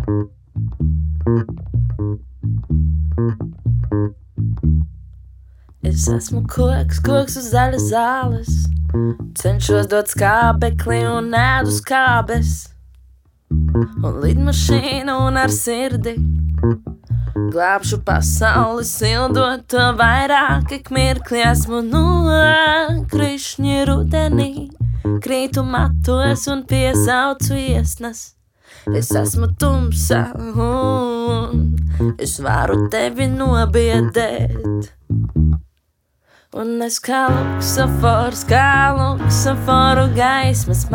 Es esmu koks uz zaļas zāles, cenšos dot skābekli un ēdu skābes, un lidmašīnu un ar sirdi glābšu pasauli, sildot to vairāk, ik mirkli esmu nokrišņi rudenī, krītu matos un piesaucu iesnas. Es esmu tumsa un es varu tevi nobiedēt. Un es kā luksaforu gaismas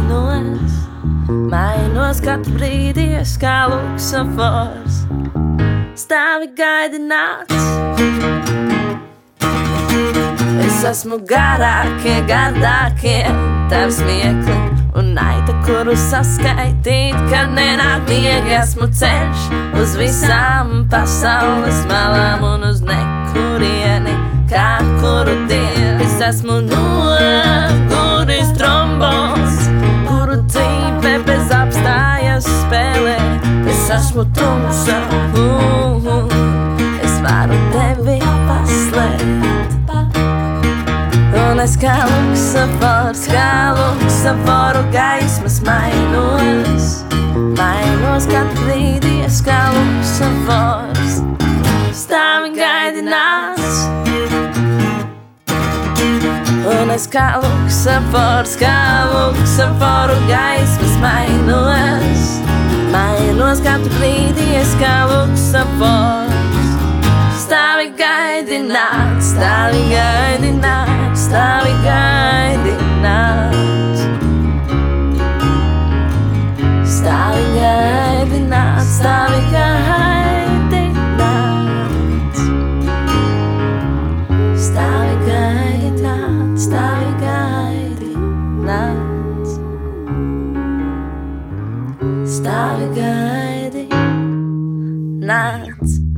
mainos katru brīdi, es kā luksafors stāvi gaidi nāc. Es esmu gardākie tavi smiekli un naita, kuru saskaitīt, kad nenāk miegi. Esmu ceļš uz visām pasaules malām un uz nekurieni, kā kuru dienu. Es esmu noguris trombons, kuru dzīve bez apstājas spēlē. Es esmu tumsa, es varu tevi paslēpt. Un es kā luksaforu gaismas mainos katru brīdi, es kā luksafors stāvi gaidi nāc. Un es kā luksaforu gaismas mainos katru brīdi, es kā luksafors stāvi gaidi nāc, stāvi gaidi nāc, stāvi gaidi nāc, stāvi gaidi nāc, stāvi gaidi nāc, stāvi gaidi nāc, stāvi gaidi nāc, stāvi gaidi nāc.